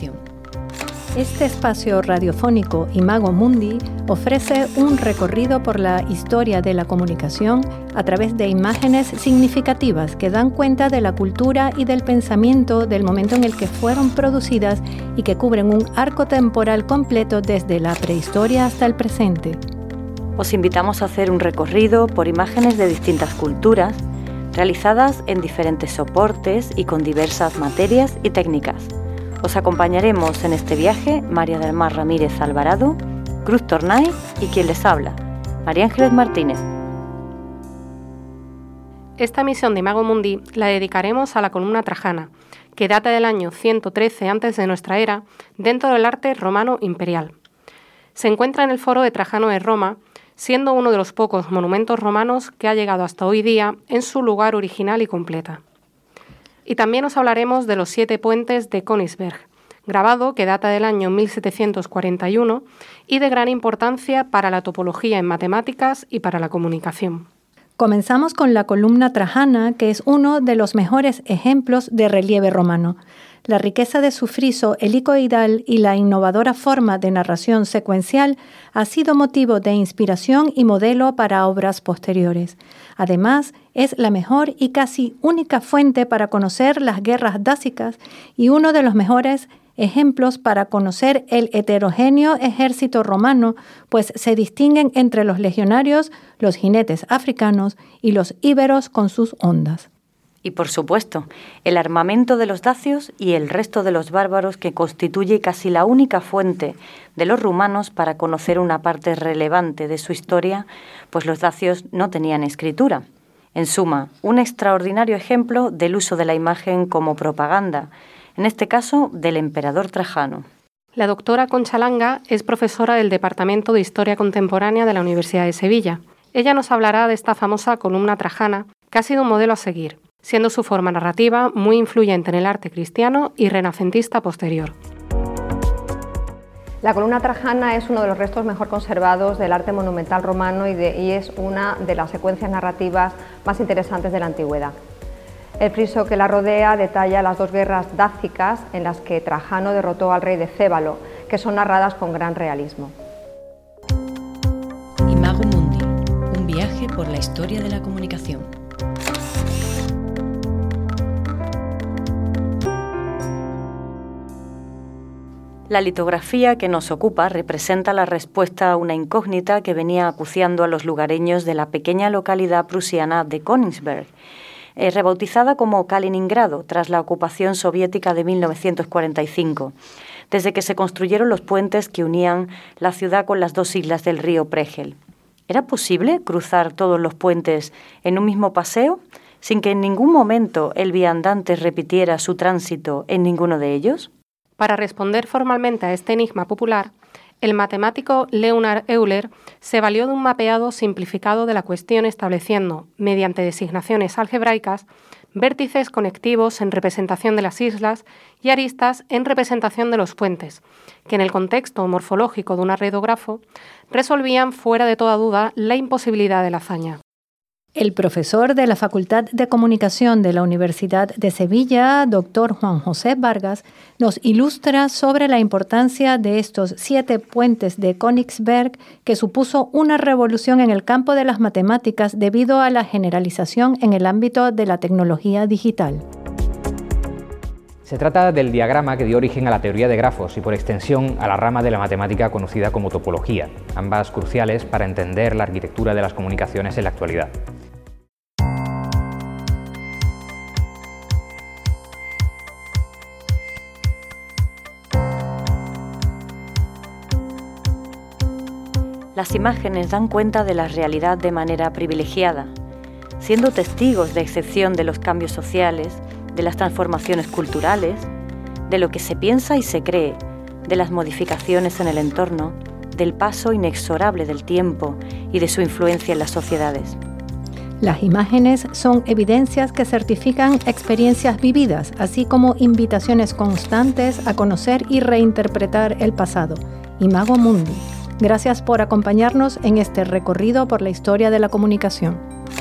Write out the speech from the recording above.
comunicación. Este espacio radiofónico Imago Mundi ofrece un recorrido por la historia de la comunicación a través de imágenes significativas que dan cuenta de la cultura y del pensamiento del momento en el que fueron producidas y que cubren un arco temporal completo desde la prehistoria hasta el presente. Os invitamos a hacer un recorrido por imágenes de distintas culturas, realizadas en diferentes soportes y con diversas materias y técnicas. Os acompañaremos en este viaje María del Mar Ramírez Alvarado, Cruz Tornay y quien les habla, María Ángeles Martínez. Esta emisión de Imago Mundi la dedicaremos a la columna trajana, que data del año 113 a.C. de nuestra era, dentro del arte romano imperial. Se encuentra en el Foro de Trajano de Roma, siendo uno de los pocos monumentos romanos que ha llegado hasta hoy día en su lugar original y completa. Y también os hablaremos de los 7 puentes de Königsberg, grabado que data del año 1741 y de gran importancia para la topología en matemáticas y para la comunicación. Comenzamos con la columna trajana, que es uno de los mejores ejemplos de relieve romano. La riqueza de su friso helicoidal y la innovadora forma de narración secuencial ha sido motivo de inspiración y modelo para obras posteriores. Además, es la mejor y casi única fuente para conocer las guerras dácicas y uno de los mejores ejemplos para conocer el heterogéneo ejército romano, pues se distinguen entre los legionarios, los jinetes africanos y los íberos con sus hondas. Y por supuesto, el armamento de los dacios y el resto de los bárbaros que constituye casi la única fuente de los rumanos para conocer una parte relevante de su historia, pues los dacios no tenían escritura. En suma, un extraordinario ejemplo del uso de la imagen como propaganda, en este caso del emperador Trajano. La doctora Concha Langa es profesora del Departamento de Historia Contemporánea de la Universidad de Sevilla. Ella nos hablará de esta famosa columna trajana, que ha sido un modelo a seguir, siendo su forma narrativa muy influyente en el arte cristiano y renacentista posterior. La columna trajana es uno de los restos mejor conservados del arte monumental romano y es una de las secuencias narrativas más interesantes de la antigüedad. El friso que la rodea detalla las 2 guerras dácicas en las que Trajano derrotó al rey de Cébalo, que son narradas con gran realismo. Imago Mundi, un viaje por la historia de la comunicación. La litografía que nos ocupa representa la respuesta a una incógnita que venía acuciando a los lugareños de la pequeña localidad prusiana de Königsberg, rebautizada como Kaliningrado tras la ocupación soviética de 1945, desde que se construyeron los puentes que unían la ciudad con las 2 islas del río Pregel. ¿Era posible cruzar todos los puentes en un mismo paseo, sin que en ningún momento el viandante repitiera su tránsito en ninguno de ellos? Para responder formalmente a este enigma popular, el matemático Leonhard Euler se valió de un mapeado simplificado de la cuestión estableciendo, mediante designaciones algebraicas, vértices conectivos en representación de las islas y aristas en representación de los puentes, que en el contexto morfológico de un arredógrafo resolvían fuera de toda duda la imposibilidad de la hazaña. El profesor de la Facultad de Comunicación de la Universidad de Sevilla, doctor Juan José Vargas, nos ilustra sobre la importancia de estos 7 puentes de Königsberg, que supuso una revolución en el campo de las matemáticas debido a la generalización en el ámbito de la tecnología digital. Se trata del diagrama que dio origen a la teoría de grafos y por extensión a la rama de la matemática conocida como topología, ambas cruciales para entender la arquitectura de las comunicaciones en la actualidad. Las imágenes dan cuenta de la realidad de manera privilegiada, siendo testigos de excepción de los cambios sociales, de las transformaciones culturales, de lo que se piensa y se cree, de las modificaciones en el entorno, del paso inexorable del tiempo y de su influencia en las sociedades. Las imágenes son evidencias que certifican experiencias vividas, así como invitaciones constantes a conocer y reinterpretar el pasado. Imago Mundi. Gracias por acompañarnos en este recorrido por la historia de la comunicación.